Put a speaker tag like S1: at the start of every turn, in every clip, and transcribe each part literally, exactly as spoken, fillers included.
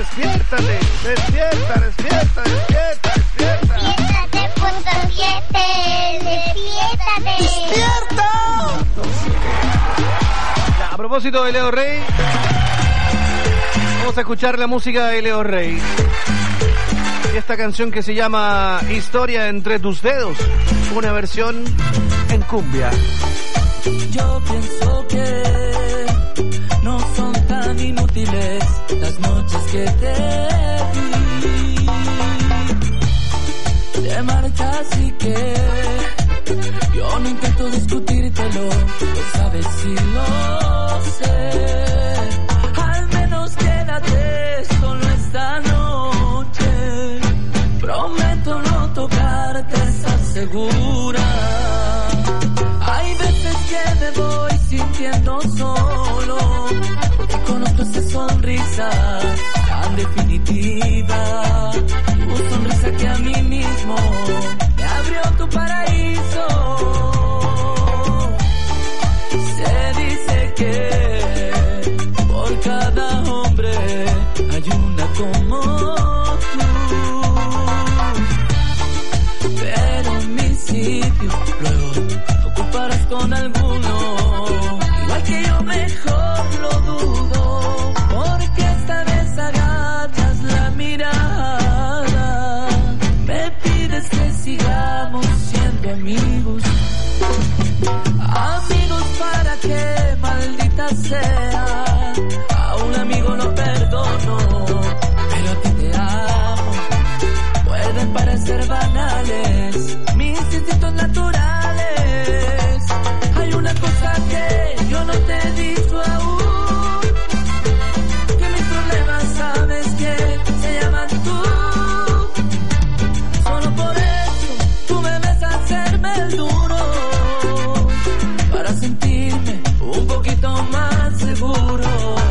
S1: despiértate, despierta, despierta, despierta, despierta.
S2: Despiértate, punto siete, despiértate.
S3: ¡Despierta!
S1: Ya, a propósito de Leo Rey, vamos a escuchar la música de Leo Rey. Y esta canción que se llama Historia entre tus dedos, una versión en cumbia.
S3: Yo pienso que no son tan inútiles las noches que te vi. Te marchas y que yo no intento discutírtelo, lo sabes y lo sé. Al menos quédate solo esta noche. Prometo no tocarte, ¿estás segura? Hay veces que me voy sintiendo solo, porque conozco esa sonrisa tan definitiva. Tu sonrisa que a mí mismo me abrió tu paraíso. Se dice que por cada hombre hay una como tú, pero en mi sitio luego ocuparás con alguno, igual que yo, mejor lo dudo, porque esta vez agachas la mirada, me pides que sigamos siendo amigos, amigos para que maldita sea, a un amigo lo perdono, pero a ti te amo, pueden parecer banales mis instintos naturales. Hay una cosa que yo no te he dicho aún, que mis problemas sabes que se llaman tú. Solo por eso tú me ves hacerme el duro, para sentirme un poquito más seguro.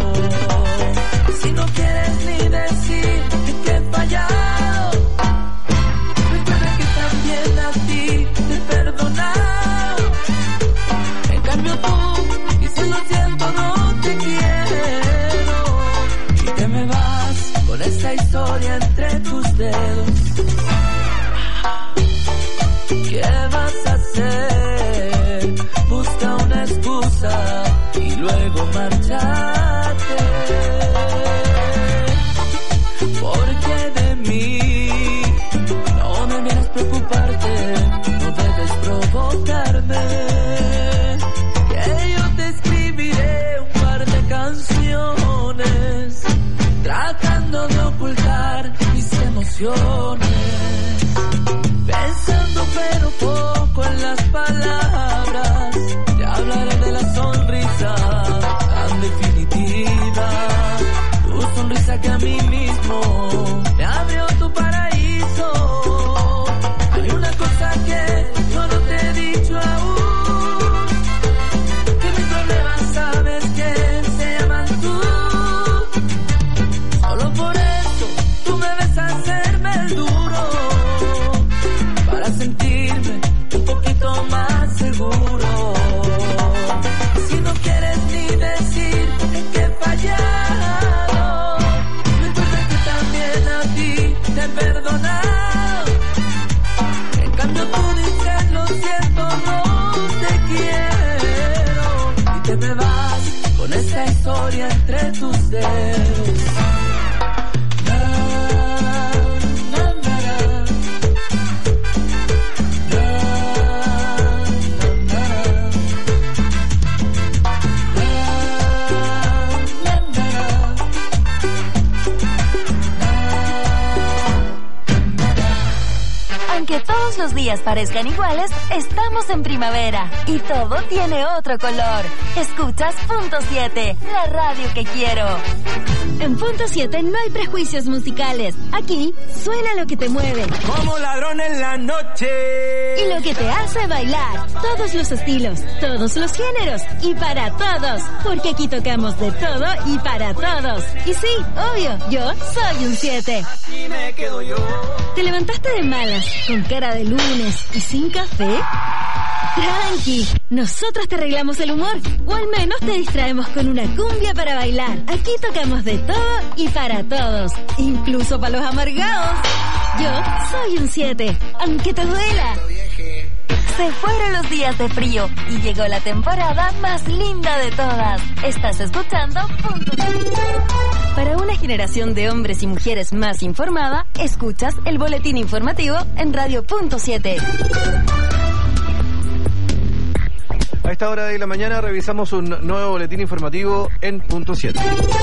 S3: Si no quieres ni decir que he fallado, recuerda que también a ti te he perdonado. En cambio tú, diciendo siento no te quiero, y te me vas con esta historia entre tus dedos. ¿Qué vas a hacer? Busca una excusa y luego márchate, porque de mí no debieras preocuparte, no debes provocarme, que yo te escribiré un par de canciones tratando de ocultar mis emociones, pensando pero poco en las palabras, te hablaré de la sonrisa tan definitiva, tu sonrisa que a mí mismo me abrió tu paraíso. Hay una cosa que yo no te he dicho aún, que mis problemas sabes que se llaman tú. Solo por eso tú me ves hacerme el duro, para sentirme un poquito más seguro. Si no quieres ni decir que he fallado, recuerda que también a ti te he perdonado. En cambio tú dices lo siento, no te quiero, y te me vas con esta historia entre tus dedos.
S4: Aunque todos los días parezcan iguales, estamos en primavera y todo tiene otro color. Escuchas Punto siete, la radio que quiero.
S5: En Punto siete no hay prejuicios musicales. Aquí suena lo que te mueve.
S3: Como ladrón en la noche.
S5: Y lo que te hace bailar. Todos los estilos, todos los géneros y para todos. Porque aquí tocamos de todo y para todos. Y sí, obvio, yo soy un siete.
S3: Aquí me quedo yo.
S5: ¿Te levantaste de malas, con cara de lunes y sin café? Tranqui, nosotros te arreglamos el humor, o al menos te distraemos con una cumbia para bailar. Aquí tocamos de todo y para todos, incluso para los amargados. Yo soy un siete, aunque te duela.
S4: Se fueron los días de frío y llegó la temporada más linda de todas. Estás escuchando Punto siete.
S5: Para una generación de hombres y mujeres más informada, escuchas el boletín informativo en Radio Punto siete.
S1: A esta hora de la mañana revisamos un nuevo boletín informativo en Punto siete.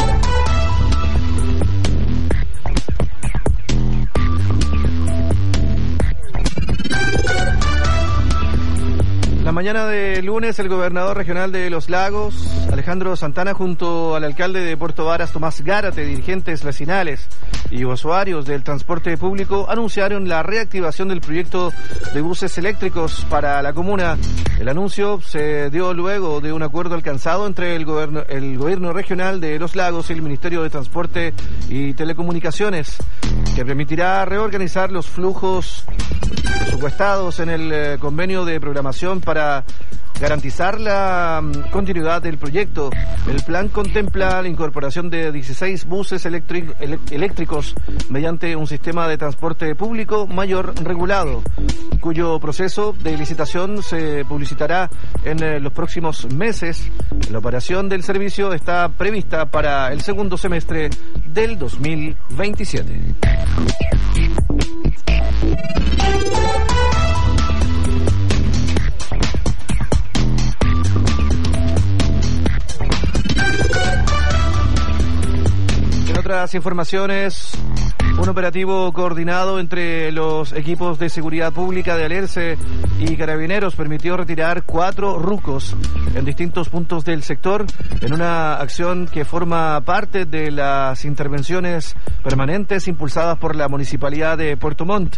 S1: La mañana de lunes, el gobernador regional de Los Lagos, Alejandro Santana, junto al alcalde de Puerto Varas, Tomás Gárate, dirigentes vecinales y usuarios del transporte público, anunciaron la reactivación del proyecto de buses eléctricos para la comuna. El anuncio se dio luego de un acuerdo alcanzado entre el gobierno, el gobierno regional de Los Lagos y el Ministerio de Transporte y Telecomunicaciones, que permitirá reorganizar los flujos presupuestados en el eh, convenio de programación para garantizar la um, continuidad del proyecto. El plan contempla la incorporación de dieciséis buses eléctric, eléctricos mediante un sistema de transporte público mayor regulado, cuyo proceso de licitación se publicitará en eh, los próximos meses. La operación del servicio está prevista para el segundo semestre del dos mil veintisiete. En otras informaciones, un operativo coordinado entre los equipos de seguridad pública de Alerce y Carabineros permitió retirar cuatro rucos en distintos puntos del sector en una acción que forma parte de las intervenciones permanentes impulsadas por la Municipalidad de Puerto Montt.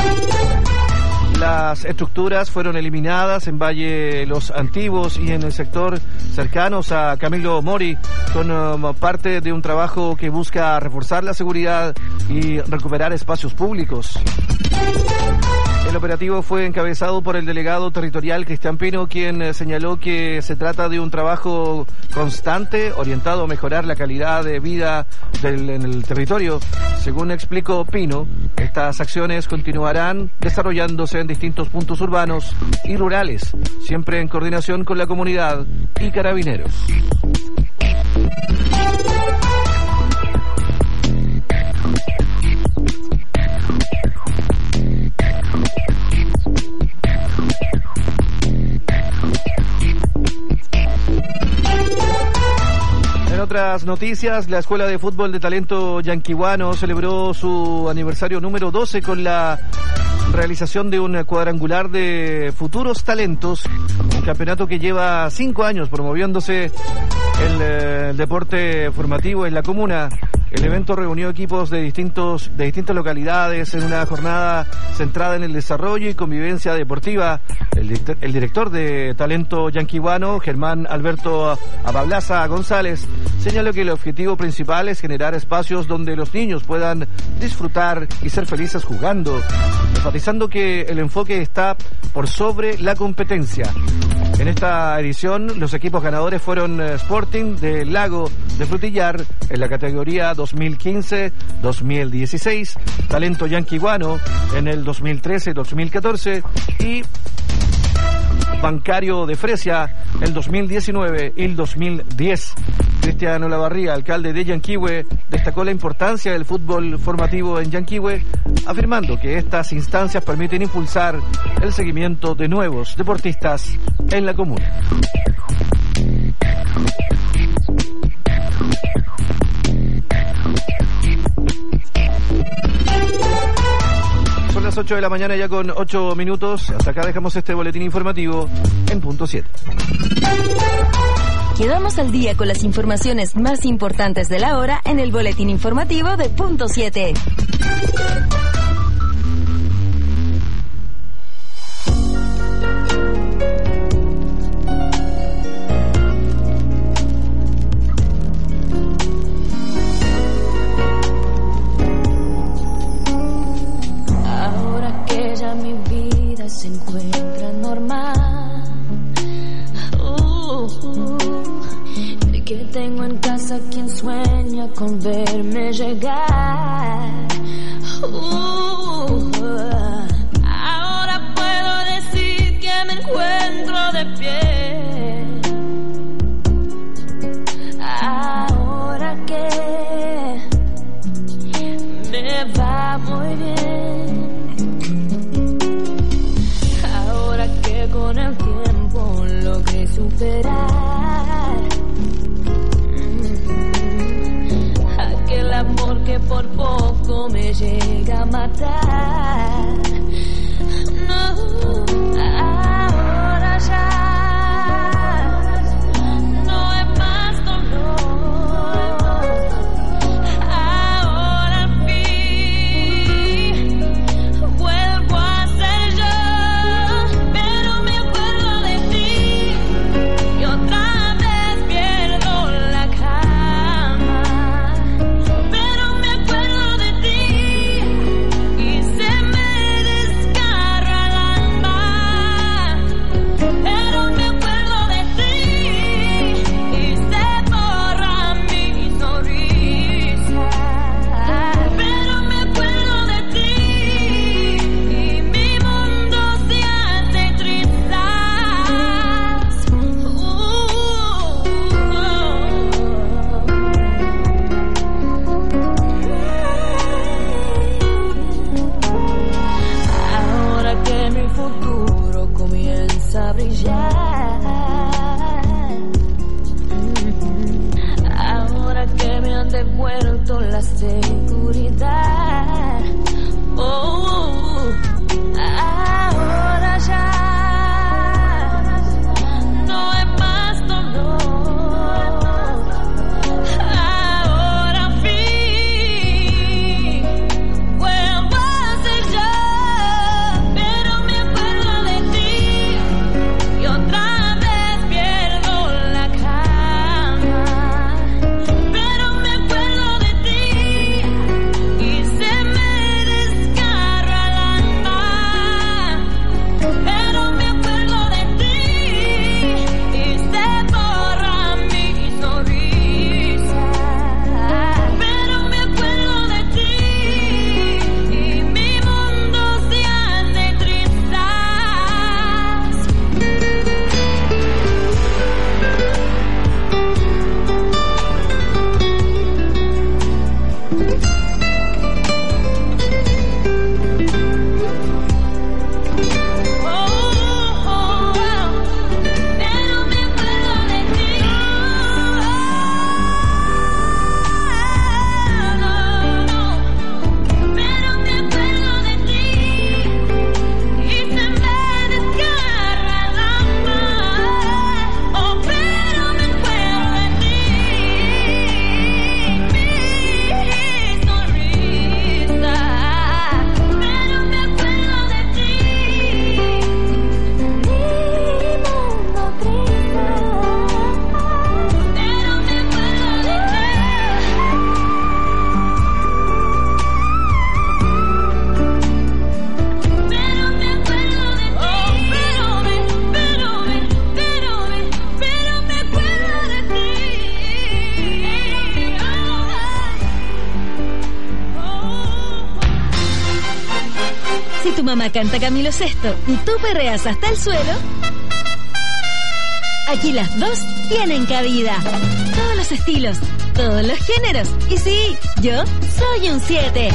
S1: Las estructuras fueron eliminadas en Valle Los Antiguos y en el sector cercanos a Camilo Mori, con um, parte de un trabajo que busca reforzar la seguridad y recuperar espacios públicos. El operativo fue encabezado por el delegado territorial Cristian Pino, quien eh, señaló que se trata de un trabajo constante orientado a mejorar la calidad de vida del, en el territorio. Según explicó Pino, estas acciones continuarán desarrollándose en distintos puntos urbanos y rurales, siempre en coordinación con la comunidad y Carabineros. En otras noticias, la Escuela de Fútbol de Talento Yanquihuano celebró su aniversario número doce con la realización de un cuadrangular de futuros talentos, un campeonato que lleva cinco años promoviéndose el, eh, el deporte formativo en la comuna. El evento reunió equipos de distintos de distintas localidades en una jornada centrada en el desarrollo y convivencia deportiva. El, el director de Talento Yanquihuano, Germán Alberto Abablaza González, señaló que el objetivo principal es generar espacios donde los niños puedan disfrutar y ser felices jugando, enfatizando que el enfoque está por sobre la competencia. En esta edición, los equipos ganadores fueron Sporting de Lago de Frutillar en la categoría dos mil quince dos mil dieciséis, Talento Yanquihuano en el dos mil trece dos mil catorce y Bancario de Fresia el dos mil diecinueve y el dos mil diez. Cristian Olavarría, alcalde de Yanquihue, destacó la importancia del fútbol formativo en Yanquihue, afirmando que estas instancias permiten impulsar el seguimiento de nuevos deportistas en la comuna. Son las ocho de la mañana ya con ocho minutos. Hasta acá dejamos este boletín informativo en Punto siete.
S5: Quedamos al día con las informaciones más importantes de la hora en el boletín informativo de Punto siete.
S3: Ahora que ya mi vida se encuentra normal, uh, uh, que tengo en casa quien sueña con ver Uh, ahora puedo decir que me encuentro de pie. Ahora que me va muy bien. Ahora que con el tiempo logré superar mm, aquel amor que por poco me llega a matar. No, ahora ya no es más dolor. Ahora al fin vuelvo a ser yo, pero me acuerdo de ti y otra vez pierdo la calma. Pero me acuerdo de ti y se me desgarra el alma. Pero me acuerdo de ti y se borra mi sonrisa. Pero me acuerdo de ti y mi mundo se hace trizas. Ahora que mi futuro comienza a brillar, ahora que me han devuelto la seguridad, oh, ahora ya no es más dolor. Ahora al fin vuelvo a ser yo, pero me acuerdo de ti y otra vez pierdo la calma. Pero me acuerdo de ti y se me desgarra el alma. Pero me acuerdo de ti y se borra mi sonrisa. Pero me acuerdo de ti y mi mundo se hace trizas. Oh, oh, oh, pero me acuerdo de ti. No, no, pero me acuerdo de ti y se me desgarra el alma. Oh, pero me acuerdo de ti, mi sonrisa. Pero me acuerdo de ti, mi mundo triste. Pero me acuerdo de ti. Pero me acuerdo de ti. Oh, pero me, pero me, pero me, pero me acuerdo de ti. Oh, oh.
S5: Si tu mamá canta Camilo Sesto y tú perreas hasta el suelo, aquí las dos tienen cabida. Todos los estilos, todos los géneros. Y sí, yo soy un siete.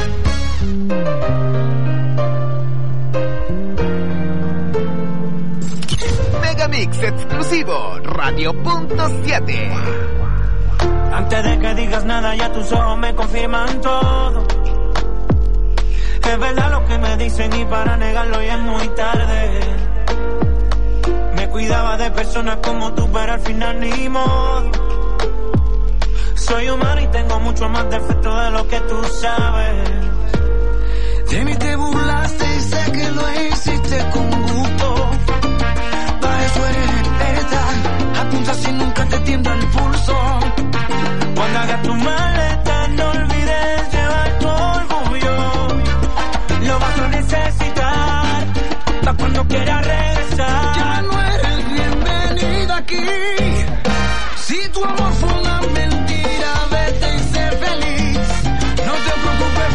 S6: Megamix exclusivo Radio Punto siete.
S7: Antes de que digas nada, ya tus ojos me confirman todo. Es verdad lo que me dicen y para negarlo ya es muy tarde. Me cuidaba de personas como tú, pero al final ni modo. Soy humano y tengo mucho más defectos de lo que tú sabes. De mí te burlaste y sé que lo hiciste con gusto. Para eso eres experta, apunta si nunca te tiembla el pulso. Cuando hagas tu maleta no olvides llevar tu orgullo. Lo vas a necesitar para cuando quieras regresar. Ya no eres bienvenida aquí. Si tu amor fue una mentira, vete y sé feliz. No te preocupes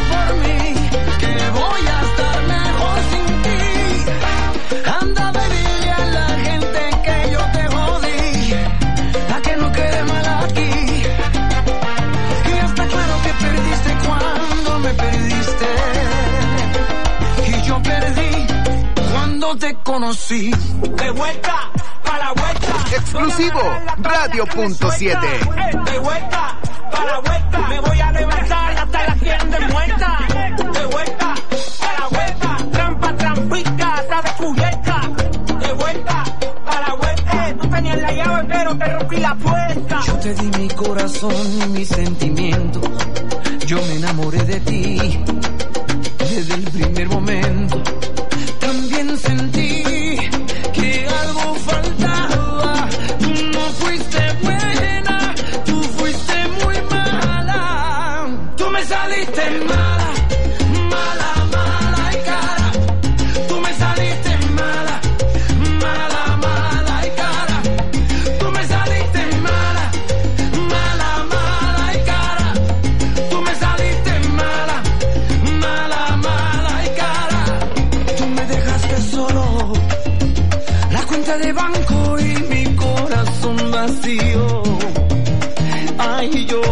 S3: cuando te conocí. De vuelta, pa' la vuelta.
S6: Exclusivo, Radio punto siete.
S3: De vuelta, pa' la vuelta. Me voy a levantar hasta la gente muerta. De vuelta, pa' la vuelta. Trampa, trampita, está descubierta. De vuelta, pa' la vuelta. Eh, tú tenías la llave, pero te rompí la puerta. Yo te di mi corazón y mis sentimientos. Yo me enamoré de ti desde el primer momento. También sentí que algo faltaba. Tú no fuiste buena, tú fuiste muy mala. Tú me saliste mala, mala, mala y cara. Tú me saliste mala, mala, mala y cara. Tú me saliste mala, mala, mala y cara. Tú me saliste mala, mala, mala y cara. Tú me dejaste solo, la cuenta de banco y mi corazón vacío. Ay, yo.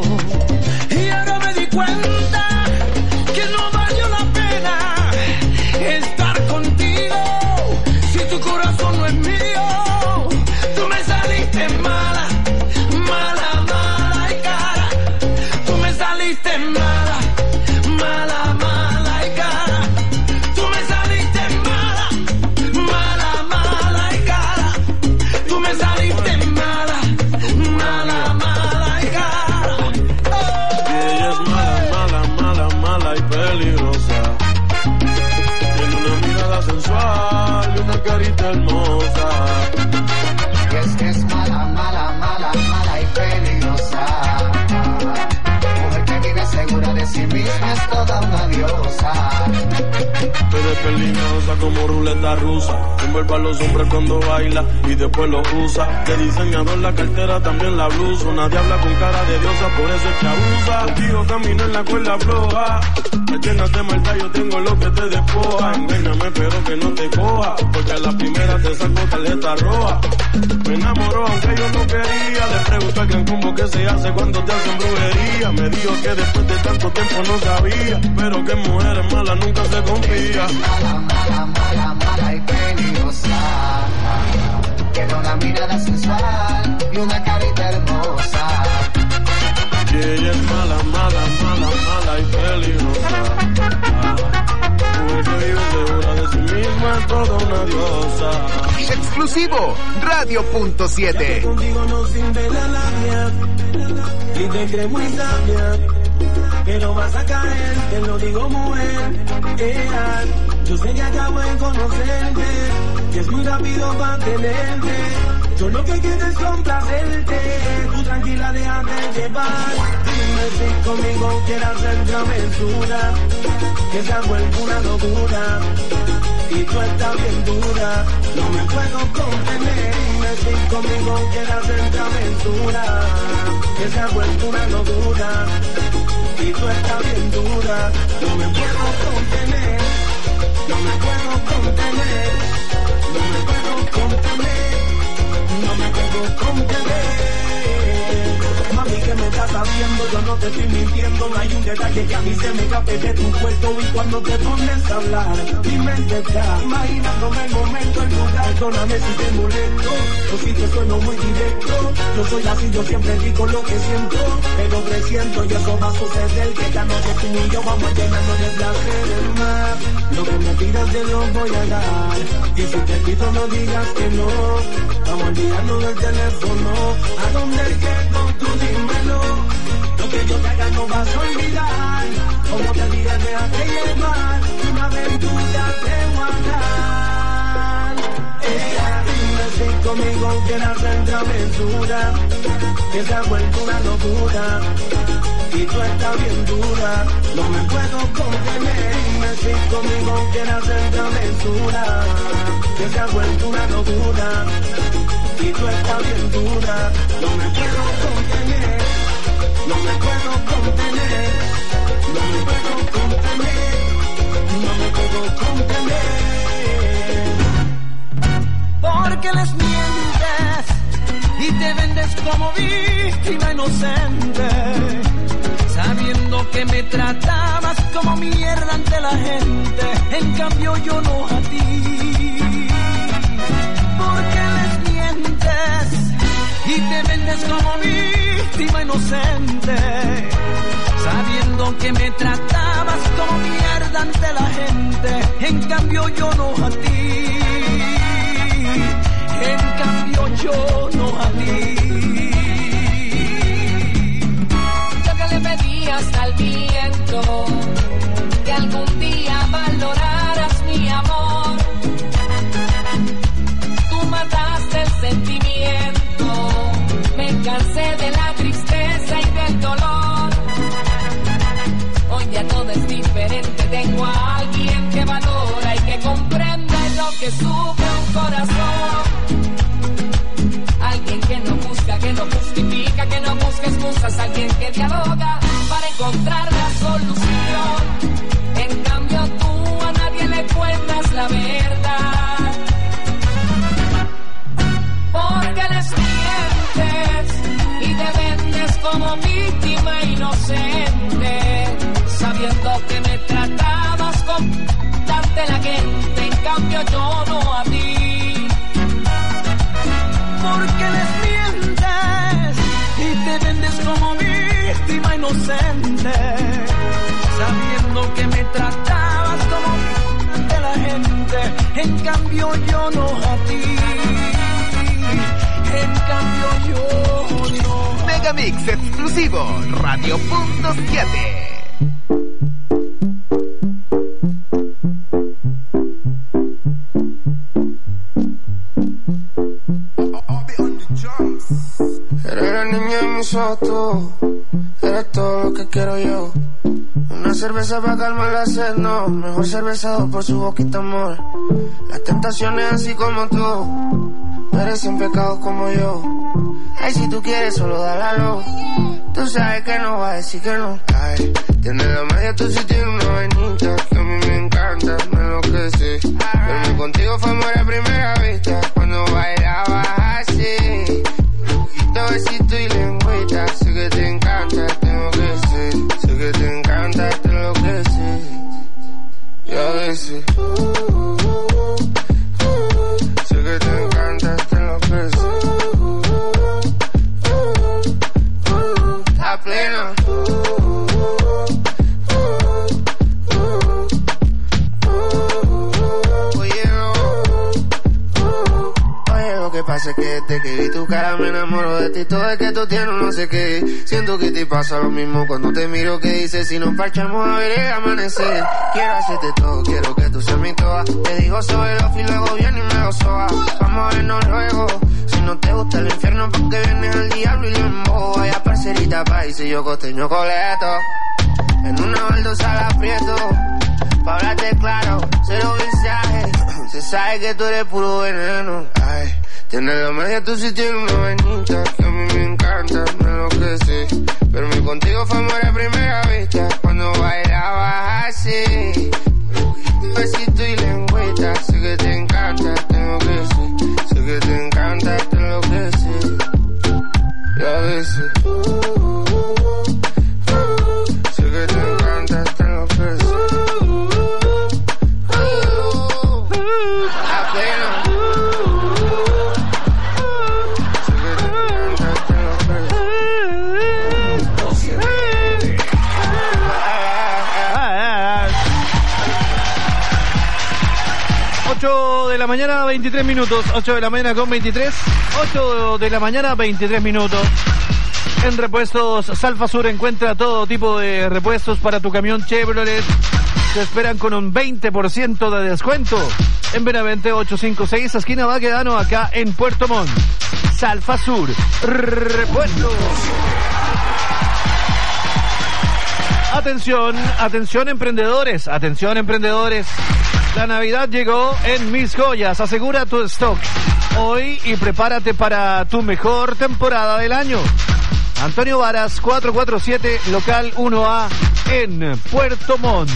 S3: Y ahora me di cuenta que no valió la pena estar contigo si tu corazón no es mío. Tú me saliste mala, mala, mala y cara. Tú me saliste mala, mala, mala y cara. Tú me saliste mala, mala, mala y cara. Tú me saliste mala, mala, mala y cara.
S8: Y ella es mala, mala, mala, mala y peligrosa. Tiene una mirada sensual y una carita hermosa.
S9: Y es que es mala, mala, mala, mala y peligrosa. Mujer que vive segura de sí misma es toda una diosa.
S8: Tú eres peligrosa como ruleta rusa. Envuelve a los hombres cuando baila y después lo usa. De diseñador la cartera, también la blusa. Nadie habla con cara de diosa, por eso es que abusa. Contigo camina en la cuerda floja. Me llenas de maldad, yo tengo lo que te despoja. Engáñame pero que no te coja, porque a la primera te saco tarjeta roja. Me enamoró aunque yo no quería. Le pregunto al gran combo que se hace cuando te hacen brujería. Me dijo que después de tanto tiempo no sabía, pero que mujeres malas nunca se confía.
S9: Mala, mala, mala, mala y peligrosa. Tiene una mirada sensual y una carita hermosa.
S8: Y ella es mala, mala, mala, mala y peligrosa. Mujer que vive segura de sí misma es toda una diosa.
S6: Exclusivo, Radio punto siete.
S3: Contigo no sirve la labia y te crees muy sabia, pero vas a caer, te lo digo mujer. Eh, yo sé que acabo de conocerte y es muy rápido para tenerte. Yo lo que quiero es complacerte, tú tranquila déjate llevar. Dime si conmigo quieres hacer travesura, que se ha vuelto una locura y tú estás bien dura, no me puedo contener. Dime si conmigo quieres hacer travesura, que se ha vuelto una locura y tú estás bien dura, no me puedo contener, no me puedo contener, no me puedo contener, no me puedo contener. Mami, que me estás haciendo, yo no te estoy mintiendo. No hay un detalle que a mí se me escape de tu cuerpo. Y cuando te pones a hablar, mi mente está imaginándome el momento, el lugar. Perdóname si te molesto, yo sí te sueno muy directo. Yo soy así, yo siempre digo lo que siento, pero presiento y eso va a suceder. Que esta noche tú y yo vamos a llenarnos de placer el mar. Lo que me pidas te lo voy a dar, y si te pido no digas que no. Vamos olvidando del teléfono, ¿a dónde quedo? Tú dímelo. Lo que yo te haga no vas a olvidar. Como te dije, déjate llevar. Una aventura te voy a dar. Ella, dime si conmigo quieres hacer travesura, que se ha vuelto una locura y tú estás bien dura, no me puedo contener. Dime si conmigo quieres hacer travesura, que se ha vuelto una locura y tú estás bien dura, no me puedo contener, no me puedo contener, no me puedo contener, no me puedo contener. Porque les mientes y te vendes como víctima inocente, sabiendo que me tratabas como mierda ante la gente. En cambio yo no a ti. Porque les mientes y te vendes como víctima inocente, sabiendo que me tratabas como mierda ante la gente. En cambio yo no a ti, en cambio yo no a ti. Yo que le pedías al viento que algún día valoraras mi amor, tú mataste el sentimiento, me cansé de la tristeza y del dolor. Hoy ya todo es diferente, tengo a alguien que valora y que comprende lo que sufre un corazón. Alguien que no busca, que no justifica, que no busca excusas, alguien que dialoga para encontrar la solución. En cambio tú a nadie le cuentas la verdad, porque les mientes y te vendes como víctima inocente, sabiendo que me tratabas con ante la gente. En cambio yo no a ti, porque les mientes y te vendes como víctima inocente, sabiendo que me tratabas como ante la gente. En cambio yo no a ti, en cambio yo no.
S6: Megamix exclusivo, Radio punto siete.
S10: Eres la niña en mis ojos, eres todo lo que quiero yo. Una cerveza para calmar la sed, no. Mejor cervezado por su boquita, amor. Las tentaciones así como tú, merecen pecados como yo. Ay, si tú quieres solo dale a lo. Tú sabes que no va a decir que no. Ay, tienes la magia, tú sí tienes una vainita que a mí me encanta, me enloquece. Verme contigo fue amor a primera vista, cuando bailabas así. Besito y lengüita, sé que te encanta, tengo que ser. Sé que te encanta, te enloquece. Y a veces uh, uh, uh, uh, sé que te encanta, te enloquece. uh, uh, uh, uh, a plena. uh, uh, uh, uh, uh, Oye, uh, uh, oye, lo que pasa es que desde que vi tu cara me enamoro de ti. Todo es que tú tienes no sé qué. Siento que te pasa lo mismo cuando te miro. Que dices si nos parchamos a ver el amanecer. Quiero hacerte todo, quiero que tú seas mi toda. Te digo sobre los y luego viene y me lo soba. Vamos a vernos luego. Si no te gusta el infierno porque vienes al diablo y lo embobo. Vaya parcerita país y yo costeño coleto. En una baldosa la aprieto. Pa' hablarte claro, cero visaje. Se sabe que tú eres puro veneno. Ay, tienes la magia, tú sí tienes una vainita que a mí me encanta, me enloquece. Verme contigo fue amor a primera vista, cuando bailabas así. Besito y lengüita, sé que te encanta, te enloquece. Sé que te encanta, te enloquece. Y a veces uh, uh, uh, uh, sé que te encanta, te enloquece.
S1: ocho de la mañana, veintitrés minutos. ocho de la mañana con veintitrés. ocho de la mañana, veintitrés minutos. En Repuestos Salfasur encuentra todo tipo de repuestos para tu camión Chevrolet. Te esperan con un veinte por ciento de descuento. En Benavente ochocientos cincuenta y seis, esquina Baquedano, acá en Puerto Montt. Salfasur Repuestos. Atención, atención emprendedores, atención emprendedores. La Navidad llegó en Mis Joyas. Asegura tu stock hoy y prepárate para tu mejor temporada del año. Antonio Varas, cuatrocientos cuarenta y siete, local uno A, en Puerto Montt.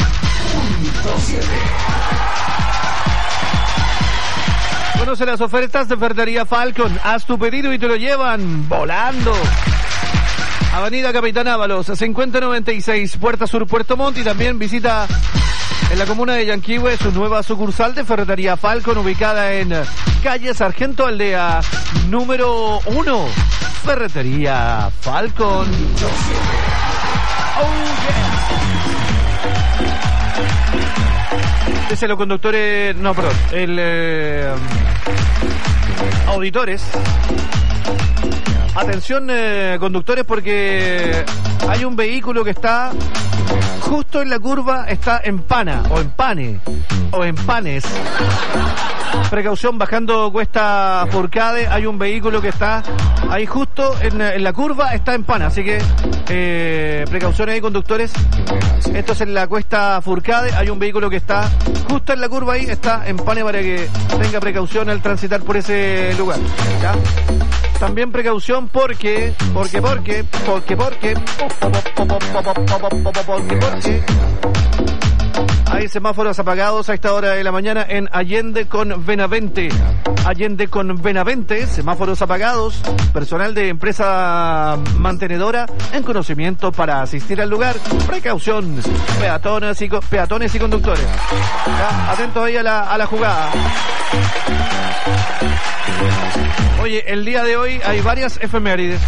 S1: Conoce las ofertas de Ferretería Falcon. Haz tu pedido y te lo llevan volando. Avenida Capitán Ábalos, cincuenta noventa y seis, Puerta Sur, Puerto Montt. Y también visita en la comuna de Yanquihue su nueva sucursal de Ferretería Falcon, ubicada en calle Sargento Aldea, número uno. Ferretería Falcon. Oh, yeah. Dice los conductores, no, perdón, el eh, auditores. Atención, eh, conductores, porque hay un vehículo que está justo en la curva, está en Pana, o en Pane, o en Panes. Precaución, bajando Cuesta Forcade, hay un vehículo que está ahí justo en, en la curva, está en Pana, así que eh, precaución ahí, conductores. Esto es en la Cuesta Forcade, hay un vehículo que está justo en la curva ahí, está en Pane, para que tenga precaución al transitar por ese lugar, ¿ya? También precaución porque, porque, porque, porque, porque, porque, porque, hay semáforos apagados a esta hora de la mañana en Allende con Benavente. Allende con Benavente, semáforos apagados, personal de empresa mantenedora en conocimiento para asistir al lugar. Precaución, peatones y, peatones y conductores. ¿Ya? Atentos ahí a la, a la jugada. Oye, el día de hoy hay varias efemérides.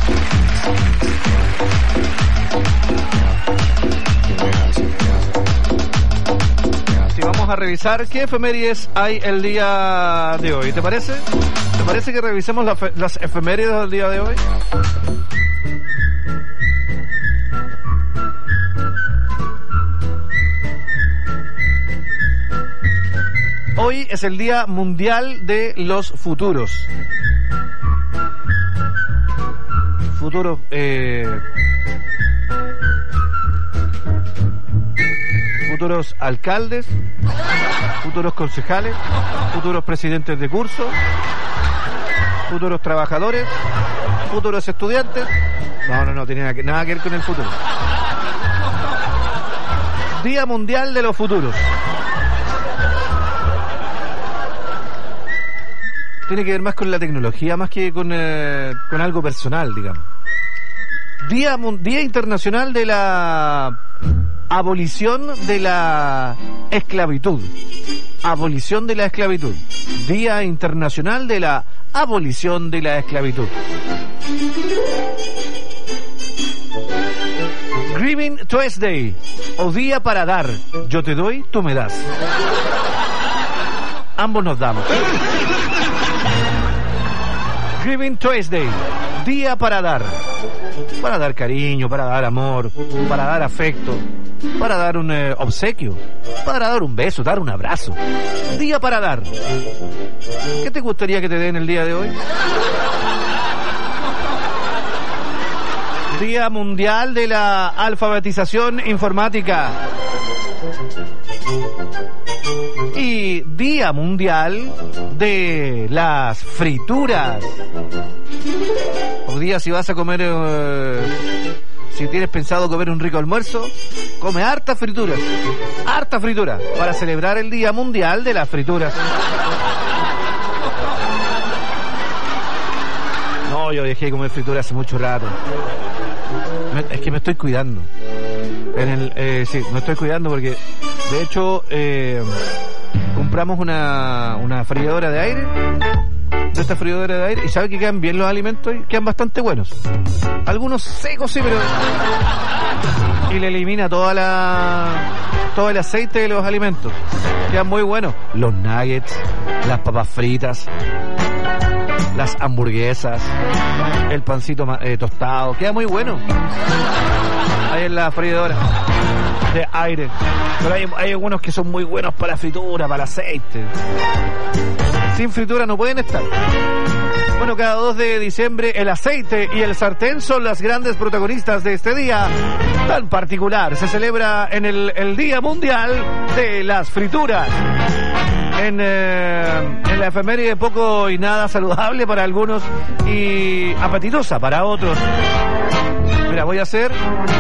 S1: Si vamos a revisar qué efemérides hay el día de hoy, ¿te parece? ¿Te parece que revisemos la fe- las efemérides del día de hoy? Hoy es el Día Mundial de los Futuros. Futuros, eh... futuros alcaldes, futuros concejales, futuros presidentes de curso, futuros trabajadores, futuros estudiantes. No, no, no, tiene nada que, nada que ver con el futuro. Día Mundial de los Futuros. Tiene que ver más con la tecnología, más que con, eh, con algo personal, digamos. Día, Día Internacional de la Abolición de la Esclavitud. Abolición de la esclavitud. Día Internacional de la Abolición de la Esclavitud. Giving Tuesday, o Día para Dar. Yo te doy, tú me das. Ambos nos damos. Giving Tuesday, día para dar. Para dar cariño, para dar amor, para dar afecto, para dar un eh, obsequio, para dar un beso, dar un abrazo. Día para dar. ¿Qué te gustaría que te den el día de hoy? Día Mundial de la Alfabetización Informática. Y Día Mundial de las Frituras. O día, si vas a comer, eh, si tienes pensado comer un rico almuerzo, come harta frituras. Harta fritura, para celebrar el Día Mundial de las Frituras. No, yo dejé de comer frituras hace mucho rato. Me, es que me estoy cuidando. En el, eh, sí, me estoy cuidando porque, de hecho, eh, compramos una, una freidora de aire. De esta freidora de aire. Y sabe que quedan bien los alimentos y quedan bastante buenos. Algunos secos, sí, pero... Y le elimina toda la... todo el aceite de los alimentos. Quedan muy buenos. Los nuggets, las papas fritas, las hamburguesas, el pancito eh, tostado. Queda muy bueno. Ahí en la freidora de aire. Pero hay, hay algunos que son muy buenos para la fritura, para el aceite. Sin fritura no pueden estar. Bueno, cada dos de diciembre el aceite y el sartén son las grandes protagonistas de este día tan particular. Se celebra en el, el Día Mundial de las Frituras. En, eh, en la efeméride poco y nada saludable para algunos y apetitosa para otros. Mira, voy a hacer...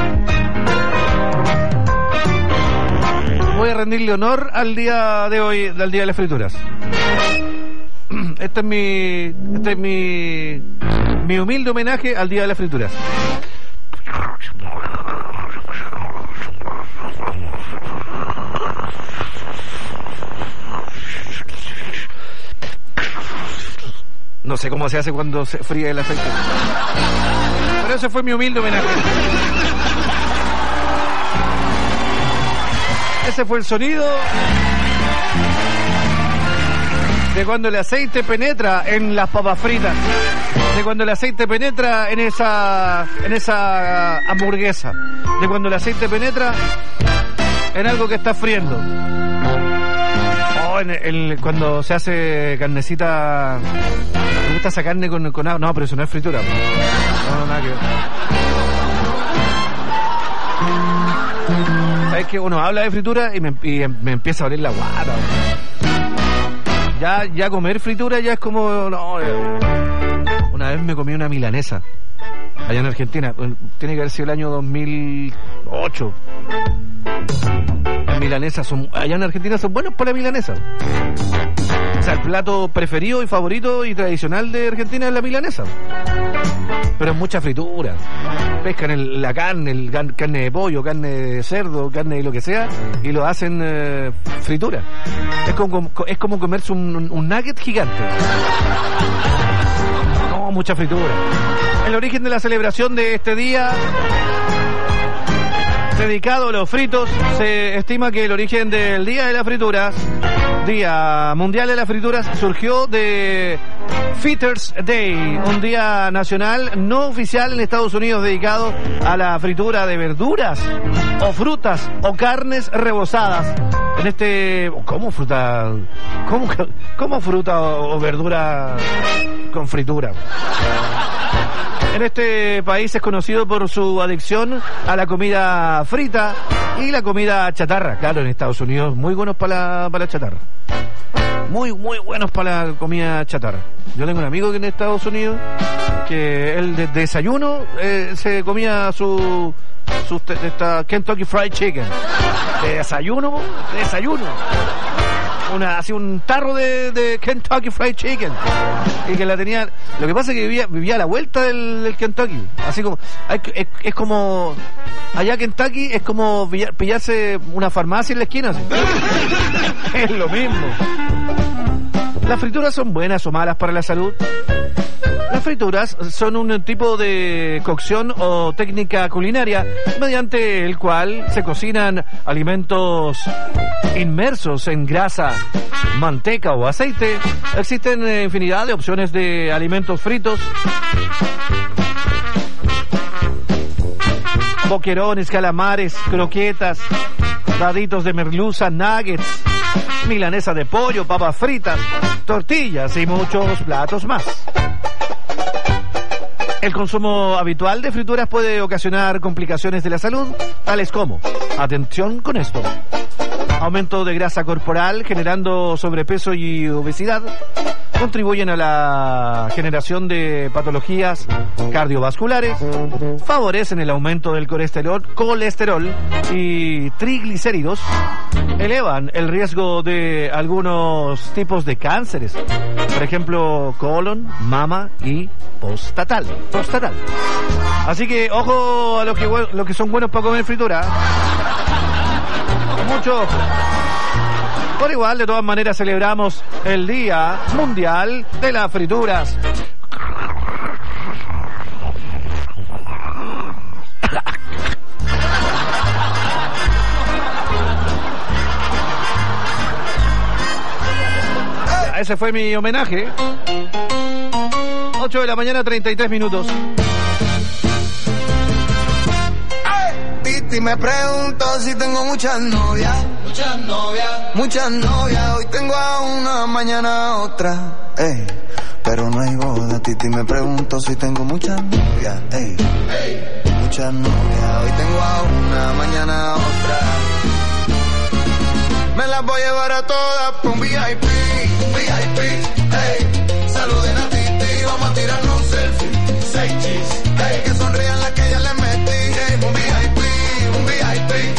S1: Voy a rendirle honor al día de hoy, al Día de las Frituras. Este es mi, este es mi, mi humilde homenaje al Día de las Frituras. No sé cómo se hace cuando se fríe el aceite. Pero ese fue mi humilde homenaje. Ese fue el sonido de cuando el aceite penetra en las papas fritas, de cuando el aceite penetra en esa en esa hamburguesa, de cuando el aceite penetra en algo que está friendo. Oh, en el, cuando se hace carnecita, me gusta esa carne con, con agua. No, pero eso no es fritura. No, no, nada que ver. Es que uno habla de fritura y me, y me empieza a oler la guata. Ya, ya comer fritura ya es como... No, una vez me comí una milanesa allá en Argentina. Tiene que haber sido el año dos mil ocho. Las milanesas son... Allá en Argentina son buenos para la milanesa. O sea, el plato preferido y favorito y tradicional de Argentina es la milanesa. Pero es mucha fritura. Pescan el, la carne, el, carne de pollo, carne de cerdo, carne de lo que sea, y lo hacen eh, fritura. Es como, es como comerse un, un nugget gigante. No, mucha fritura. El origen de la celebración de este día dedicado a los fritos, se estima que el origen del Día de las Frituras, Día Mundial de las Frituras, surgió de Fritters Day, un día nacional no oficial en Estados Unidos dedicado a la fritura de verduras o frutas o carnes rebozadas. En este... ¿Cómo fruta? ¿Cómo, cómo fruta o, o verdura con fritura? En este país es conocido por su adicción a la comida frita y la comida chatarra. Claro, en Estados Unidos muy buenos para la, para la chatarra. Muy, muy buenos para la comida chatarra. Yo tengo un amigo que en Estados Unidos, que él de, de desayuno eh, se comía su, su de esta Kentucky Fried Chicken. De desayuno, de desayuno. Una, así un tarro de, de Kentucky Fried Chicken. Y que la tenía. Lo que pasa es que vivía, vivía a la vuelta del, del Kentucky. Así como. Es, es como. Allá Kentucky es como pillarse una farmacia en la esquina. Así. Es lo mismo. ¿Las frituras son buenas o malas para la salud? Las frituras son un tipo de cocción o técnica culinaria mediante el cual se cocinan alimentos inmersos en grasa, manteca o aceite. Existen infinidad de opciones de alimentos fritos. Boquerones, calamares, croquetas, daditos de merluza, nuggets, milanesa de pollo, papas fritas, tortillas y muchos platos más. El consumo habitual de frituras puede ocasionar complicaciones de la salud, tales como, atención con esto, aumento de grasa corporal generando sobrepeso y obesidad, contribuyen a la generación de patologías cardiovasculares, favorecen el aumento del colesterol, colesterol y triglicéridos, elevan el riesgo de algunos tipos de cánceres, por ejemplo, colon, mama y postnatal. Postnatal. Así que ojo a los que, los que son buenos para comer fritura. Mucho. Por igual, de todas maneras, celebramos el Día Mundial de las Frituras. Ya, ese fue mi homenaje. ocho de la mañana, treinta y tres minutos.
S11: Y me pregunto si tengo muchas novias, muchas novias, muchas novias. Hoy tengo a una, mañana a otra, ey. Pero no hay boda, Titi, me pregunto si tengo muchas novias, ey. Ey. Muchas novias, hoy tengo a una, mañana a otra. Me las voy a llevar a todas por un V I P, un V I P, ey. Saluden a Titi, vamos a tirarnos un selfie, seis chis, ey. Que sonrían las que ya les metí, ey. Un V I P.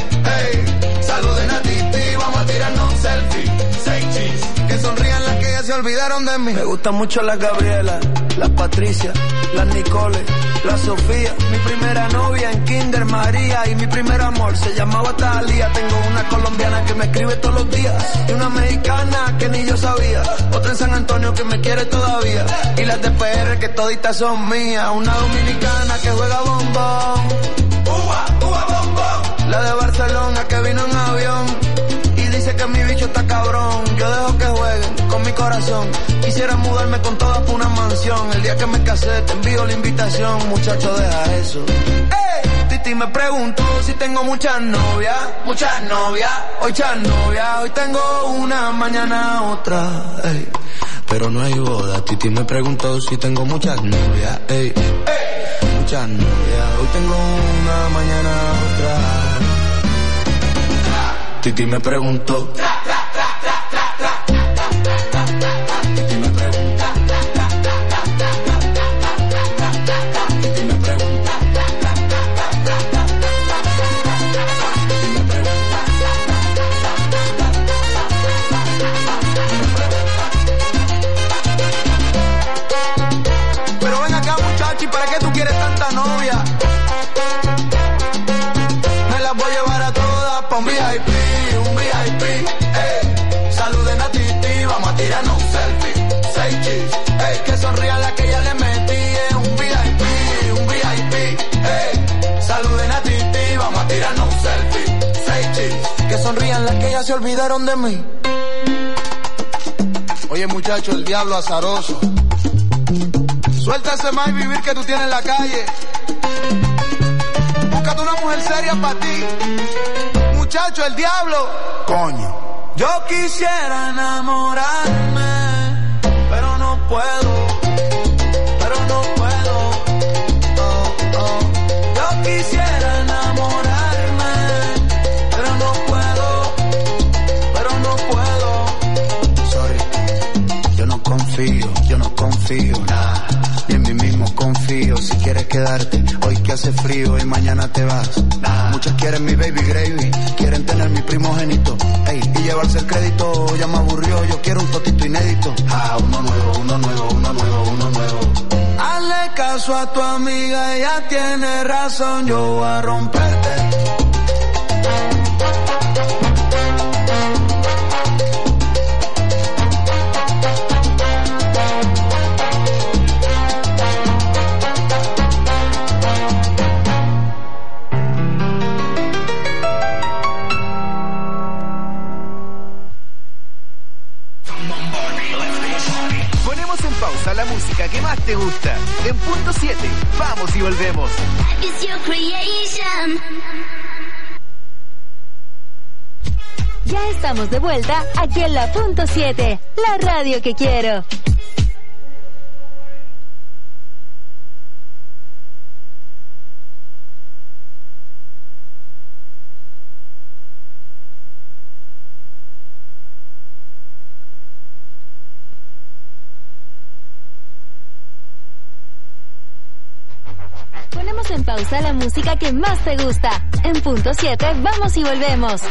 S11: Hey, saluden a Titi, vamos a tirarnos un selfie. Seis chis, que sonrían las que ya se se olvidaron de mí.
S10: Me gustan mucho las Gabriela, las Patricia, las Nicole, la Sofía. Mi primera novia en Kinder María y mi primer amor se llamaba Talía. Tengo una colombiana que me escribe todos los días y una mexicana que ni yo sabía. Otra en San Antonio que me quiere todavía y las de P R que toditas son mías. Una dominicana que juega bombón, uva, uva bombón. La de Barcelona que vino en avión y dice que mi bicho está cabrón. Yo dejo que jueguen con mi corazón. Quisiera mudarme con todas por una mansión. El día que me casé te envío la invitación. Muchacho, deja eso. ¡Ey! Titi me preguntó si tengo muchas novias. Muchas novias. Hoy muchas novias. Hoy tengo una, mañana otra. Ey. Pero no hay boda. Titi me preguntó si tengo muchas novias. Ey. Ey. Muchas novias. Hoy tengo una, mañana otra. Titi me preguntó. Titi me pregunta. Titi me pregunta. Pero ven acá, muchachi, ¿para qué tú quieres tanta novia? Me las voy a llevar a todas pa' un V I P. Tirarnos un selfie, seis chis, ey, que sonría la que ya le metí en un V I P, un V I P, ey, saluden a Titi, vamos a tirarnos un selfie, seis chis, que sonrían las que ya se olvidaron de mí. Oye muchacho, el diablo azaroso, suelta ese más y vivir que tú tienes en la calle, búscate una mujer seria para ti, muchacho, el diablo, coño. Yo quisiera enamorarme, pero no puedo, pero no puedo. Oh, oh. Yo quisiera enamorarme, pero no puedo, pero no puedo. Sorry, yo no confío, yo no confío, nah, ni en mí mismo confío. Si quieres quedarte, hoy que hace frío y mañana te vas, nah. Muchas quieren mi baby gravy, quieren tener mi primogénito, ey, y llevarse el crédito, ya me aburrió, yo quiero un totito inédito. Ah, uno nuevo, uno nuevo, uno nuevo, uno nuevo. Hazle caso a tu amiga, ella tiene razón, yo voy a romperte.
S6: La música que más te gusta. En punto siete, vamos y volvemos.
S4: Ya estamos de vuelta aquí en la punto siete, la radio que quiero. Ponemos en pausa la música que más te gusta. En punto siete, vamos y volvemos.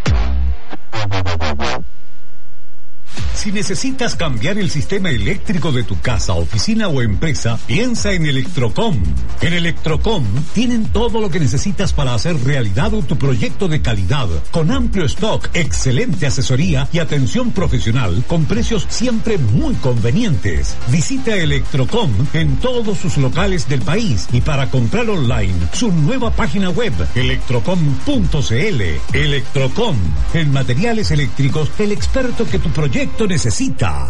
S12: Si necesitas cambiar el sistema eléctrico de tu casa, oficina o empresa, piensa en Electrocom. En Electrocom tienen todo lo que necesitas para hacer realidad tu proyecto de calidad, con amplio stock, excelente asesoría y atención profesional, con precios siempre muy convenientes. Visita Electrocom en todos sus locales del país y para comprar online, su nueva página web, electrocom punto c l. Electrocom, en materiales eléctricos, el experto que tu proyecto necesita.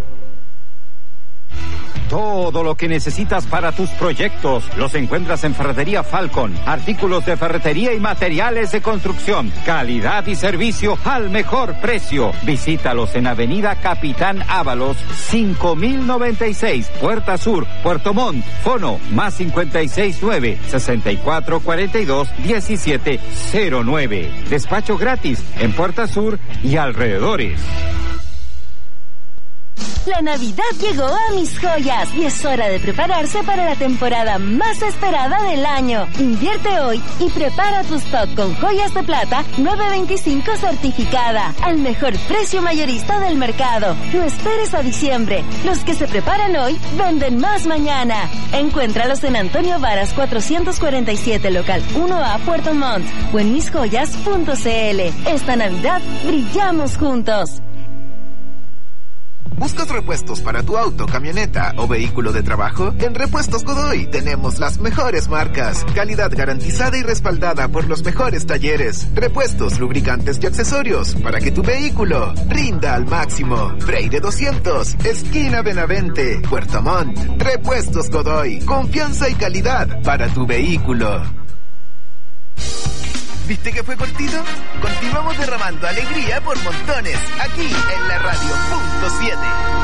S13: Todo lo que necesitas para tus proyectos los encuentras en Ferretería Falcon. Artículos de ferretería y materiales de construcción. Calidad y servicio al mejor precio. Visítalos en Avenida Capitán Ábalos, cinco mil noventa y seis, Puerta Sur, Puerto Montt. Fono más cincuenta y seis nueve, sesenta y cuatro cuarenta y dos, diecisiete cero nueve. Despacho gratis en Puerta Sur y alrededores.
S4: La Navidad llegó a Mis Joyas y es hora de prepararse para la temporada más esperada del año. Invierte hoy y prepara tu stock con joyas de plata nueve veinticinco certificada al mejor precio mayorista del mercado. No esperes a diciembre. Los que se preparan hoy venden más mañana. Encuéntralos en Antonio Varas cuatrocientos cuarenta y siete, local uno A, Puerto Montt o en mis joyas punto c l. Esta Navidad brillamos juntos.
S6: ¿Buscas repuestos para tu auto, camioneta o vehículo de trabajo? En Repuestos Godoy tenemos las mejores marcas, calidad garantizada y respaldada por los mejores talleres, repuestos, lubricantes y accesorios para que tu vehículo rinda al máximo. Freire doscientos, esquina Benavente, Puerto Montt. Repuestos Godoy, confianza y calidad para tu vehículo. ¿Viste que fue cortito? Continuamos derramando alegría por montones, aquí en la radio punto siete.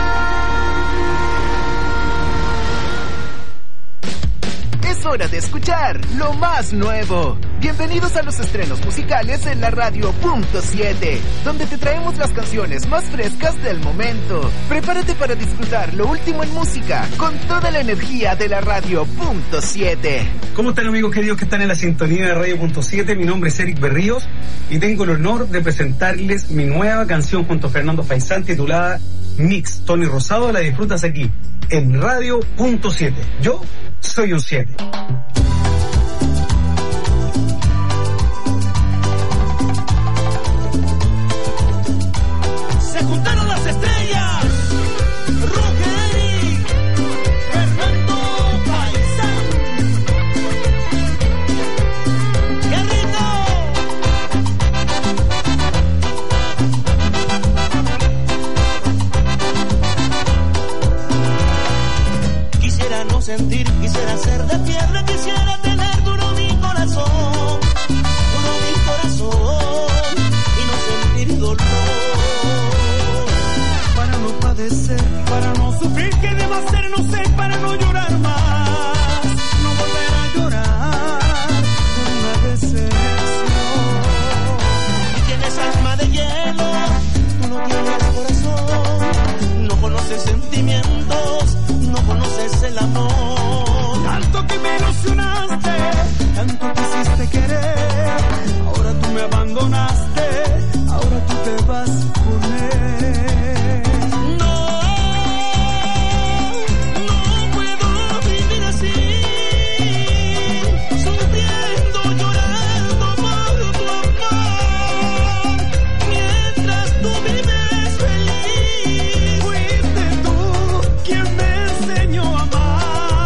S6: Es hora de escuchar lo más nuevo. Bienvenidos a los estrenos musicales en la radio punto siete, donde te traemos las canciones más frescas del momento. Prepárate para disfrutar lo último en música con toda la energía de la radio punto siete.
S14: ¿Cómo están, amigos queridos que están en la sintonía de radio punto siete? Mi nombre es Eric Berríos y tengo el honor de presentarles mi nueva canción junto a Fernando Faisán titulada Mix. Tony Rosado, la disfrutas aquí en radio punto siete. Yo soy un siete.
S3: Se juntaron las estrellas. Roger, Fernando Faisán. ¡Qué rico! Quisiera no sentir, quisiera ser de piedra, quisiera tener duro mi corazón, duro mi corazón, y no sentir dolor. Para no padecer, para no sufrir, ¿qué debo hacer? No sé, para no llorar más, no volver a llorar por una decepción. Tienes alma de hielo, tú no tienes corazón, no conoces sentimientos, no conoces el amor. Tanto que me ilusionaste, tanto quisiste querer, ahora tú me abandonaste, ahora tú te vas con él. No, no puedo vivir así, sufriendo, llorando por tu amor, mientras tú vives feliz. Fuiste tú quien me enseñó a amar.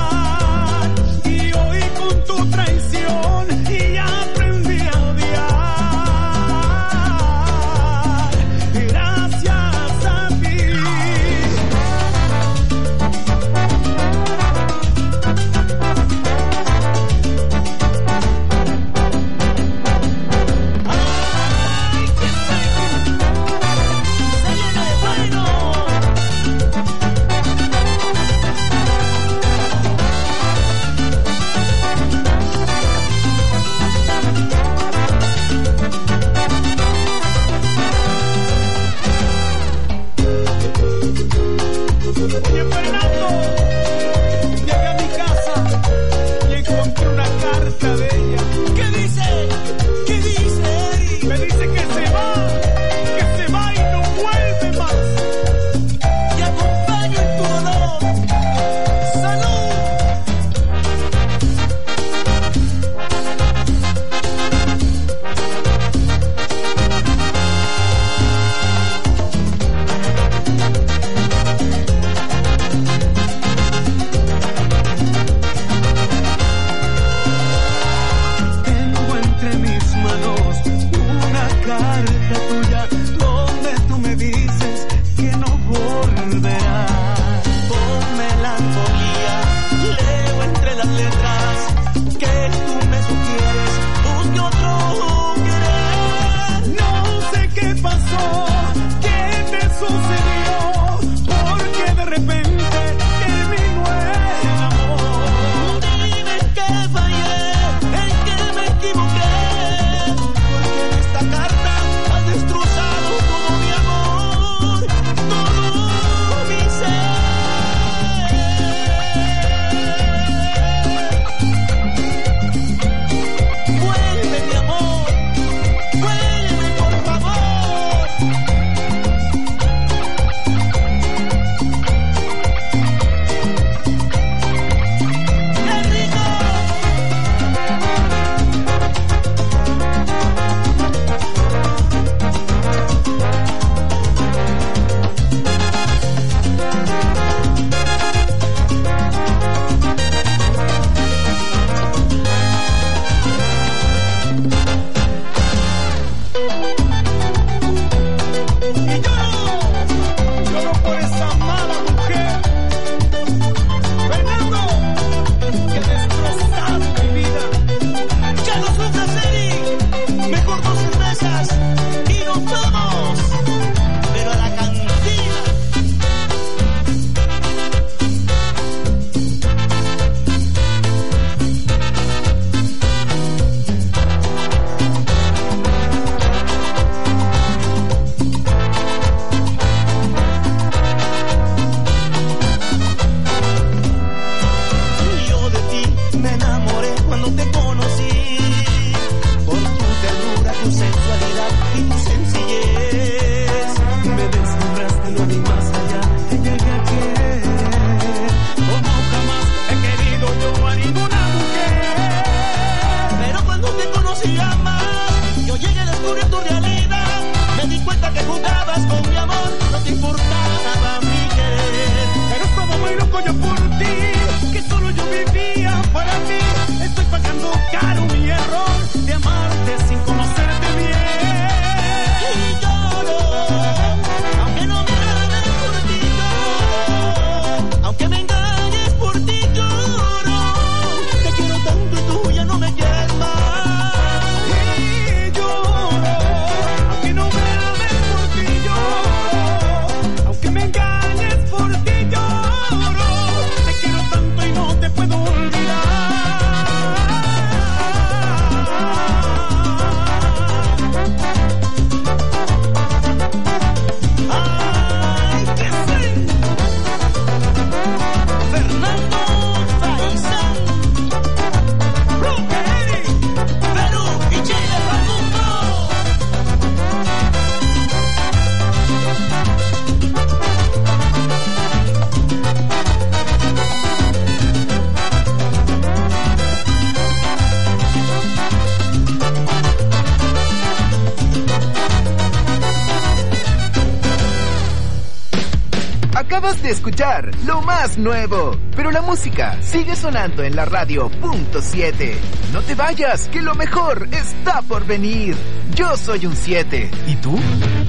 S6: Acabas de escuchar lo más nuevo, pero la música sigue sonando en la radio punto siete. No te vayas, que lo mejor está por venir. Yo soy un siete. ¿Y tú?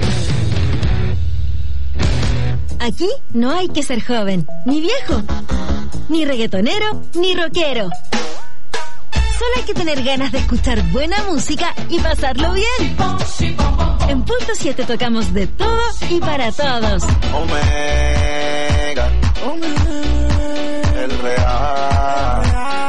S5: Aquí no hay que ser joven, ni viejo, ni reggaetonero, ni rockero. Solo hay que tener ganas de escuchar buena música y pasarlo bien. En Punto siete tocamos de todo y para todos.
S11: Omega, el real.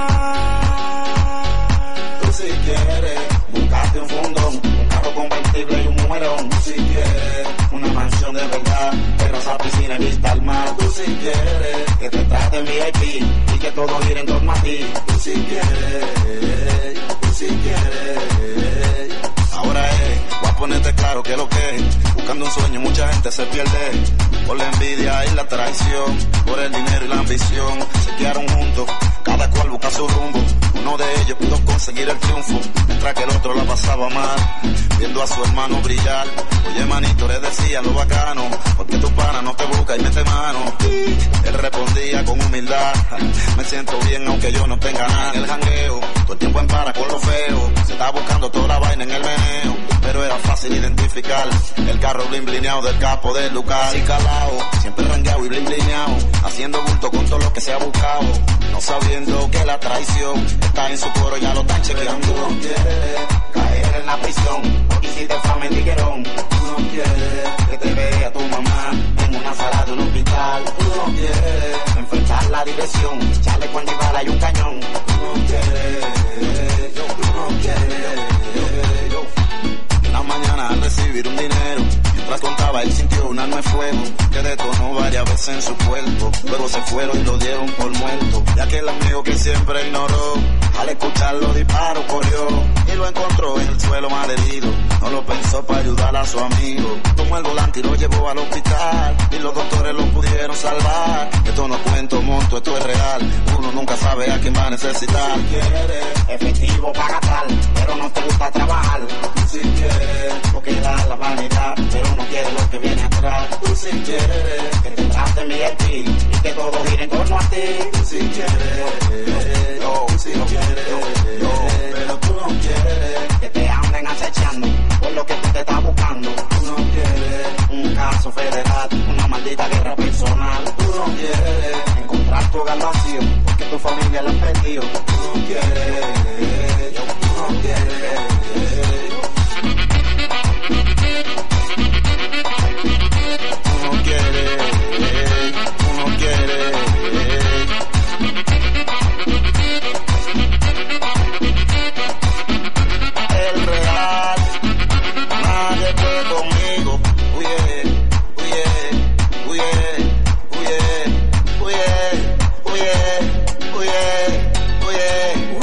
S11: Tú si quieres, buscate un fundón, un carro convertible y un mujerón. Si quieres, una mansión de verdad, terraza, piscina y vista al mar. Tú si quieres, que te traten V I P y que todo gire en torno a ti. Tú si quieres, tú si quieres. Ahora es, voy a ponerte claro que lo que es. Buscando un sueño mucha gente se pierde por la envidia y la traición, por el dinero y la ambición. Se quedaron juntos, cada cual busca su rumbo. Uno de ellos pudo conseguir el triunfo, mientras que el otro la pasaba mal, viendo a su hermano brillar. Oye manito, le decía lo bacano, porque tu pana no te busca y mete mano. Él respondía con humildad, me siento bien aunque yo no tenga nada. En el jangueo, todo el tiempo en para con lo feo, se estaba buscando toda la vaina en el meneo, pero era fácil identificar el carro blin blineado del capo del Lucas. Y calao, siempre rangueado y blin blineado, haciendo bulto con todo lo que se ha buscado, no sabiendo que la traición está en su coro, ya lo están chequeando. Tú no quieres caer en la prisión, porque hiciste fama en tiguerón. Tú no quieres que te vea tu mamá en una sala de un hospital. Tú no quieres enfrentar la dirección, echarle cuando bala y un cañón. Tú no quieres, tú no quieres. Una mañana al recibir un dinero, mientras contaba él sintió un arma de fuego que detonó varias veces en su cuerpo. Luego se fueron y lo dieron por muerto, y aquel amigo que siempre ignoró, al escuchar los disparos corrió y lo encontró en el suelo malherido. No lo pensó para ayudar a su amigo, tomó el volante y lo llevó al hospital, y los doctores lo pudieron salvar. Esto no cuento monto, esto es real, uno nunca sabe a quién va a necesitar. Si quieres efectivo para tal, pero no te gusta trabajar. Si quieres, porque da la vanidad, pero no quieres lo que viene atrás. Tú si quieres, que te traten V I P y que todo gire en torno a ti. Tú si quieres, yo, si no quieres, yo, pero tú no quieres que te anden acechando por lo que tú te estás buscando. Tú no quieres un caso federal, una maldita guerra personal. Tú no quieres encontrar tu hogar vacío, porque tu familia la has perdido. Tú no quieres, yo, tú no quieres. Uno quiere, uno quiere. El real, nadie puede conmigo. Uye, uye, uye, uye, uye, uye, uye, uye.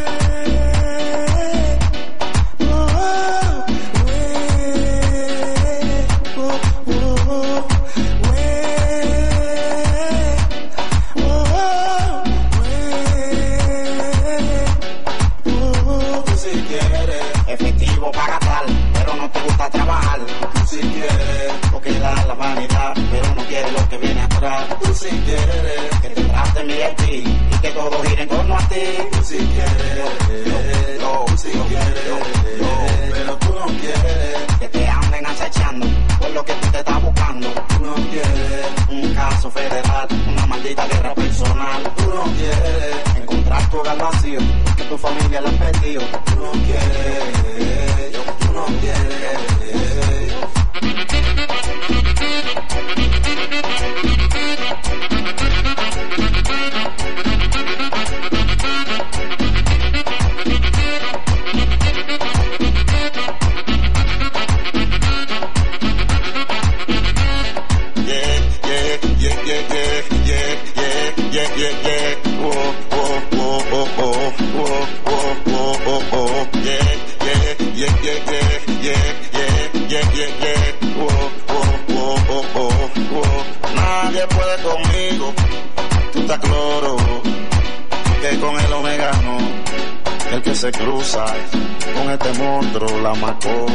S11: Para tal, pero no te gusta trabajar. Tú si quieres, porque da la vanidad, pero no quieres lo que viene atrás. Tú si quieres, que te traten V I P y que todo gire en torno a ti. Tú si quieres, yo, si no quieres, yo, pero tú no quieres que te anden acechando por lo que tú te estás buscando. Tú no quieres un caso federal, una maldita guerra personal. Tú no quieres encontrar tu hogar vacío, porque tu familia la has perdido. Tú no quieres, yo, tú no quieres. Nadie puede conmigo, tú estás cloro, que con el omega no, el que se cruza con este monstruo la marcó.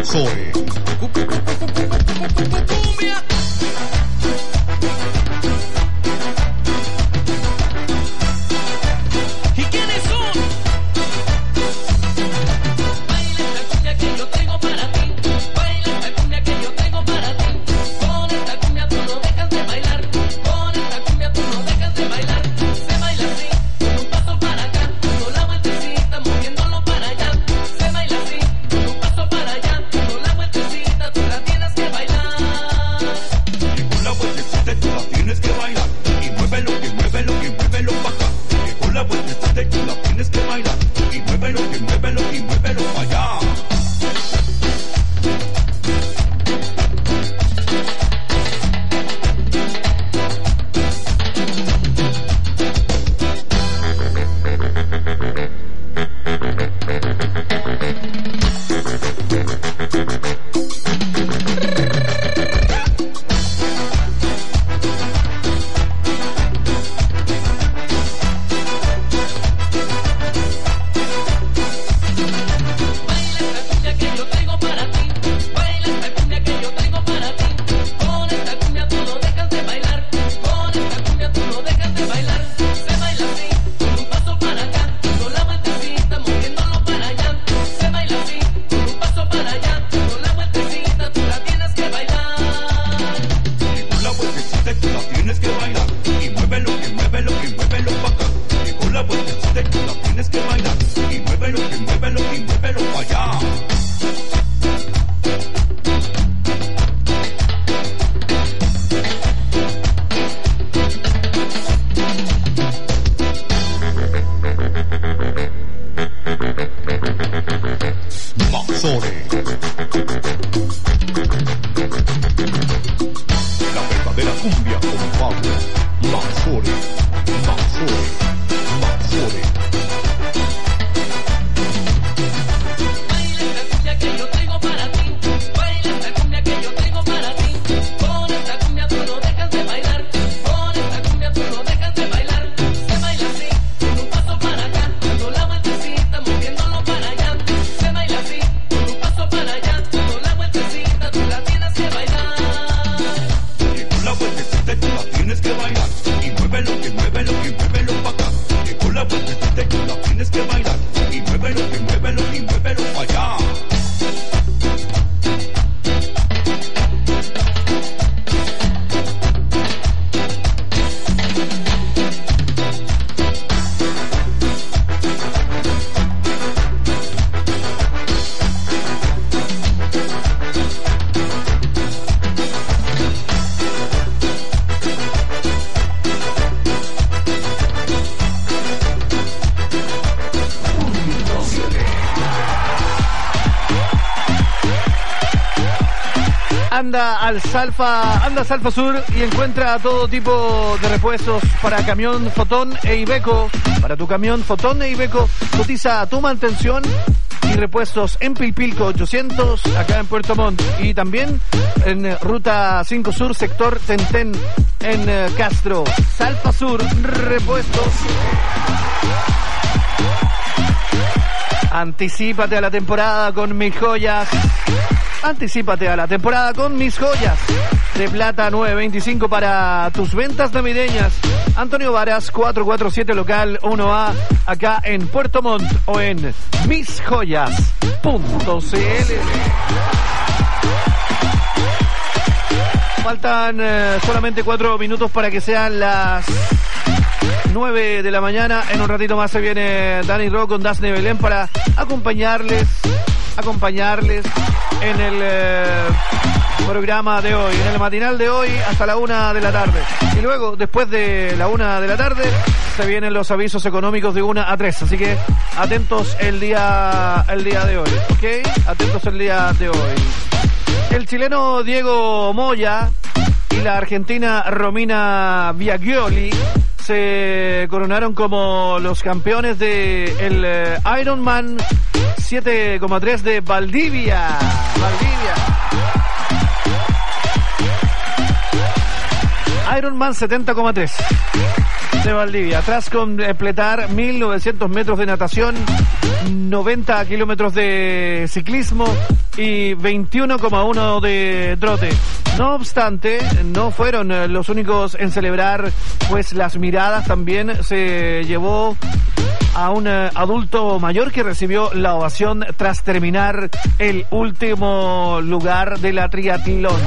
S12: Mazore.
S3: ¿Y quiénes son? Baila esta cumbia que yo tengo para ti. Baila esta cumbia que yo tengo para ti. Con esta cumbia tú no dejas de bailar. Con esta cumbia tú no dejas de bailar. Se baila así, con un paso para acá, con la vueltecita moviéndolo para allá. Se baila así, con un paso para allá, con la vueltecita tú la tienes que bailar.
S15: Y con la vueltecita tú la tienes que bailar. Y muévelo, y muévelo, y muévelo para acá. Y con la vueltecita tú la tienes que bailar. Y muévelo, y muévelo, y muévelo para allá.
S1: Anda al Salfa, anda a Salfa Sur y encuentra todo tipo de repuestos para camión Fotón e Iveco. Para tu camión Fotón e Iveco, cotiza tu mantención y repuestos en Pilpilco ochocientos, acá en Puerto Montt, y también en Ruta cinco Sur, sector Tentén, en eh, Castro. Salfa Sur, repuestos. Anticípate a la temporada con mis joyas. Anticípate a la temporada con mis joyas de plata nueve veinticinco para tus ventas navideñas. Antonio Varas cuatrocientos cuarenta y siete local uno A, acá en Puerto Montt, o en mis joyas punto c l. Faltan eh, solamente cuatro minutos para que sean las nueve de la mañana. En un ratito más se viene Dani Ro con Dasne Belén para acompañarles acompañarles en el eh, programa de hoy, en el matinal de hoy hasta la una de la tarde. Y luego, después de la una de la tarde, se vienen los avisos económicos de una a tres. Así que atentos el día, el día de hoy, ¿ok? Atentos el día de hoy. El chileno Diego Moya y la argentina Romina Biagioli se coronaron como los campeones de el eh, Ironman siete coma tres de Valdivia. Valdivia. Ironman setenta coma tres. de Valdivia. Tras completar mil novecientos metros de natación, noventa kilómetros de ciclismo y veintiuno coma uno de trote. No obstante, no fueron los únicos en celebrar, pues las miradas también se llevó a un adulto mayor que recibió la ovación tras terminar el último lugar de la triatlón.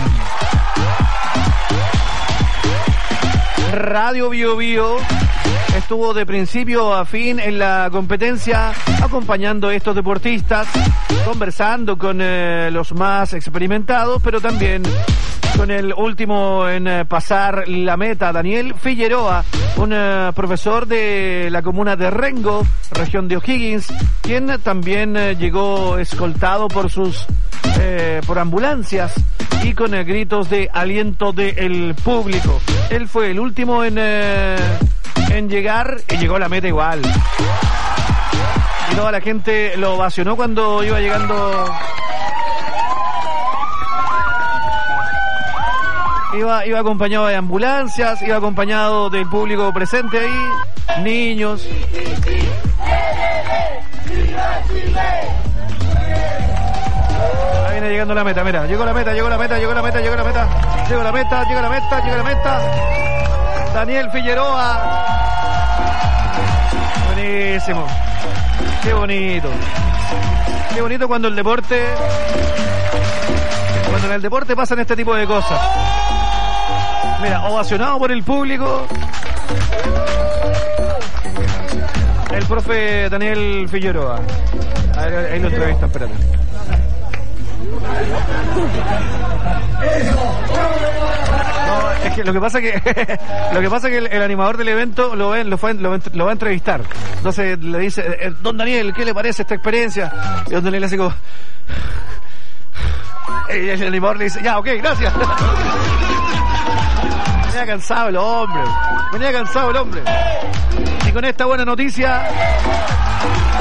S1: Radio Bio Bio estuvo de principio a fin en la competencia, acompañando a estos deportistas, conversando con eh, los más experimentados, pero también con el último en eh, pasar la meta, Daniel Figueroa, un eh, profesor de la comuna de Rengo, región de O'Higgins, quien también eh, llegó escoltado por sus eh, por ambulancias y con eh, gritos de aliento del público. Él fue el último en eh, en llegar y llegó a la meta igual. Y toda la gente lo ovacionó cuando iba llegando. Iba, iba acompañado de ambulancias, iba acompañado del público presente ahí, niños. Ahí viene llegando la meta, mira, llegó la meta, llegó la meta, llegó la meta, llegó la meta, llegó la meta, llegó la meta, llegó la meta. Daniel Figueroa. Buenísimo. Qué bonito. Qué bonito cuando el deporte, cuando en el deporte pasan este tipo de cosas. Mira, ovacionado por el público. El profe Daniel Figueroa. A ver, ahí lo entrevistan, espérate. No, es que lo que pasa que lo que pasa que el, el animador del evento lo ven, lo, fue, lo, lo va a entrevistar. Entonces le dice, eh, don Daniel, ¿qué le parece esta experiencia? Y don Daniel le hace como, y el animador le dice, ya, ok, gracias. Venía cansado el hombre, venía cansado el hombre. Y con esta buena noticia